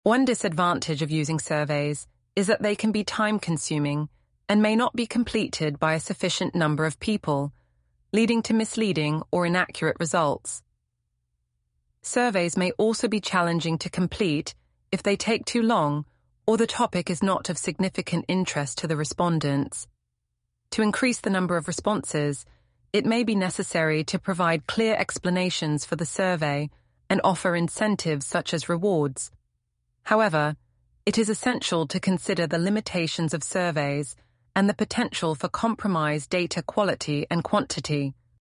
One disadvantage of using surveys is that they can be time-consuming and may not be completed by a sufficient number of people, leading to misleading or inaccurate results. Surveys may also be challenging to complete if they take too long or the topic is not of significant interest to the respondents. To increase the number of responses, it may be necessary to provide clear explanations for the survey and offer incentives such as rewards. However, it is essential to consider the limitations of surveys and the potential for compromised data quality and quantity.